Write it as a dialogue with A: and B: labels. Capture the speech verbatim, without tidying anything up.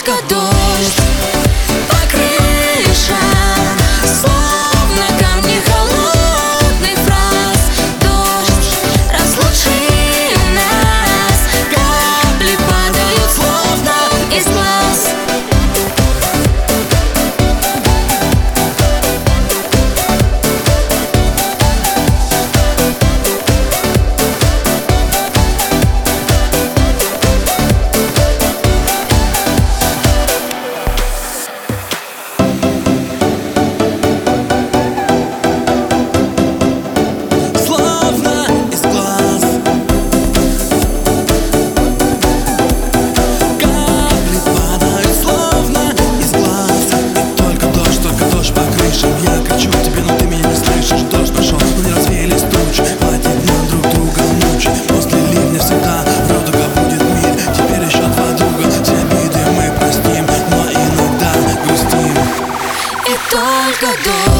A: только дождь по крышам, словно камни холодных фраз. Дождь разлучил нас, капли падают словно из глаз.
B: Я кричу к тебе, но ты меня не слышишь. Дождь пошел, но не развеялись тучи. Хватит нам друг друга мучить. После ливня всегда радуга будет мир. Теперь еще два друга. Все обиды мы простим, но иногда грустим.
A: И только дождь